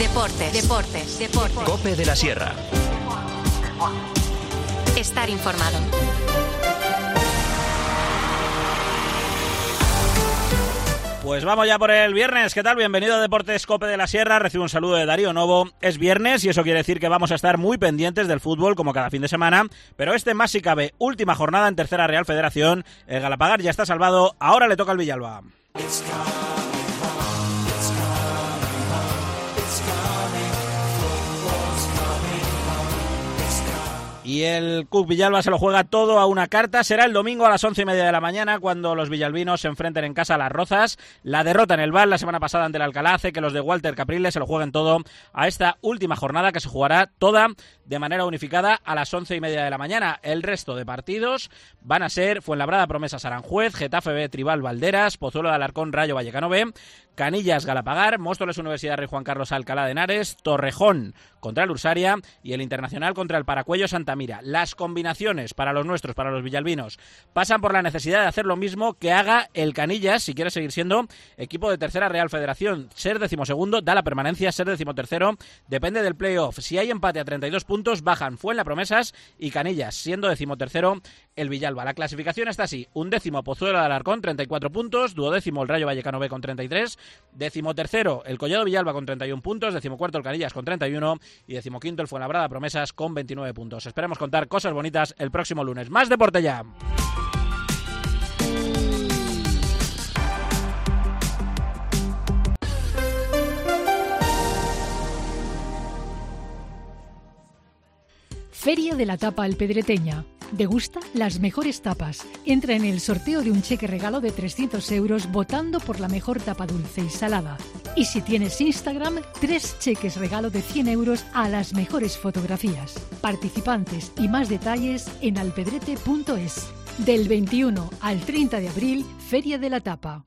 Deportes. COPE de la Sierra. Estar informado. Pues vamos ya por el viernes. ¿Qué tal? Bienvenido a Deportes COPE de la Sierra. Recibo un saludo de Darío Novo. Es viernes y eso quiere decir que vamos a estar muy pendientes del fútbol como cada fin de semana. Pero más si cabe, última jornada en Tercera Real Federación. El Galapagar ya está salvado. Ahora le toca al Villalba. Y el CUC Villalba se lo juega todo a una carta. Será el domingo a las 11:30 de la mañana cuando los villalbinos se enfrenten en casa a las Rozas. La derrota en el Val la semana pasada ante el Alcalá hace que los de Walter Capriles se lo jueguen todo a esta última jornada que se jugará toda de manera unificada a las 11:30 de la mañana. El resto de partidos van a ser Fuenlabrada Promesas Aranjuez, Getafe B Tribal Valderas, Pozuelo de Alarcón Rayo Vallecano B, Canillas Galapagar, Móstoles Universidad Rey Juan Carlos Alcalá de Henares, Torrejón contra el Ursaria y el Internacional contra el Paracuello Santa Mira. Las combinaciones para los nuestros, para los villalbinos, pasan por la necesidad de hacer lo mismo que haga el Canillas si quiere seguir siendo equipo de Tercera Real Federación. Ser 12º da la permanencia, ser 13º depende del playoff. Si hay empate a 32 puntos, bajan Fuenlapromesas y Canillas, siendo 13º el Villalba. La clasificación está así: 11º Pozuelo de Alarcón, 34 puntos, 12º el Rayo Vallecano B con 33, 13º el Collado Villalba con 31 puntos, 14º el Canillas con 31 y 15º el Fuenlabrada Promesas con 29 puntos. Esperemos contar cosas bonitas el próximo lunes. ¡Más deporte ya! Feria de la Tapa Alpedreteña. Degusta las mejores tapas. Entra en el sorteo de un cheque regalo de 300 euros votando por la mejor tapa dulce y salada. Y si tienes Instagram, 3 cheques regalo de 100 euros a las mejores fotografías. Participantes y más detalles en alpedrete.es. Del 21 al 30 de abril, Feria de la Tapa.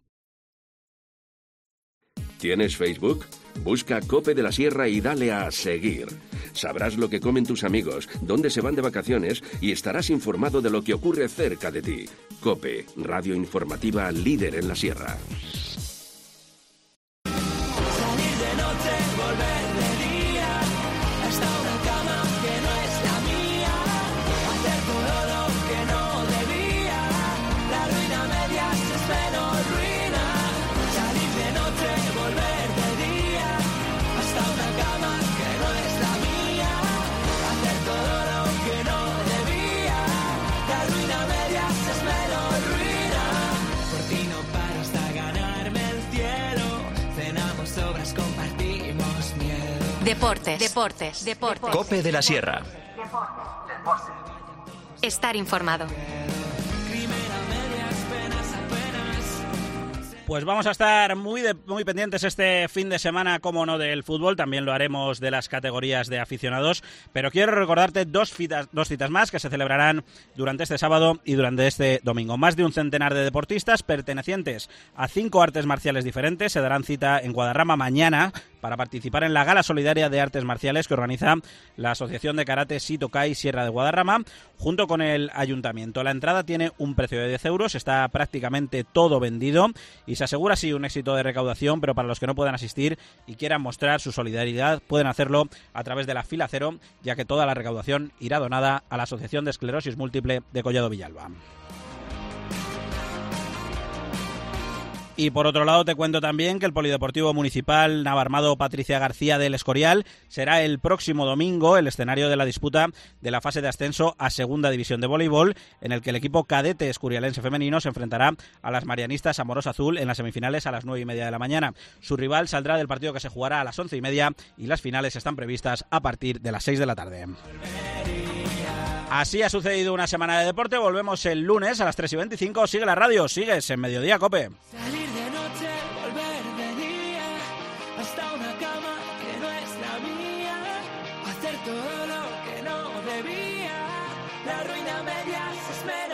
¿Tienes Facebook? Busca COPE de la Sierra y dale a seguir. Sabrás lo que comen tus amigos, dónde se van de vacaciones y estarás informado de lo que ocurre cerca de ti. COPE, radio informativa líder en la Sierra. Salir de noche, volver de día, hasta una cama que no es la mía, hacer todo lo que no debía, la ruina media es menos ruina. Salir de noche, volver de día, hasta una cama que no es la mía, hacer todo lo que no debía, la ruina media es menos ruina. Por ti no paro hasta ganarme el cielo, cenamos sobras, compartimos miedo. Deportes. COPE de la Sierra. Estar informado. Pues vamos a estar muy pendientes este fin de semana, como no, del fútbol. También lo haremos de las categorías de aficionados. Pero quiero recordarte dos citas más que se celebrarán durante este sábado y durante este domingo. Más de un centenar de deportistas pertenecientes a 5 artes marciales diferentes se darán cita en Guadarrama mañana para participar en la Gala Solidaria de Artes Marciales que organiza la Asociación de Karate Sitokai Sierra de Guadarrama junto con el Ayuntamiento. La entrada tiene un precio de 10 euros, está prácticamente todo vendido y se asegura así un éxito de recaudación, pero para los que no puedan asistir y quieran mostrar su solidaridad pueden hacerlo a través de la fila cero, ya que toda la recaudación irá donada a la Asociación de Esclerosis Múltiple de Collado Villalba. Y por otro lado te cuento también que el Polideportivo Municipal Navarmado Patricia García del Escorial será el próximo domingo el escenario de la disputa de la fase de ascenso a Segunda División de Voleibol, en el que el equipo cadete escurialense femenino se enfrentará a las marianistas Amorosa Azul en las semifinales a las 9:30 de la mañana. Su rival saldrá del partido que se jugará a las 11:30 y las finales están previstas a partir de las 6 de la tarde. Así ha sucedido una semana de deporte. Volvemos el lunes a las 3:25. Sigue la radio, sigues en Mediodía Cope. Salir de noche, volver de día, hasta una cama que no es la mía, hacer todo lo que no debía, la ruina media se espera.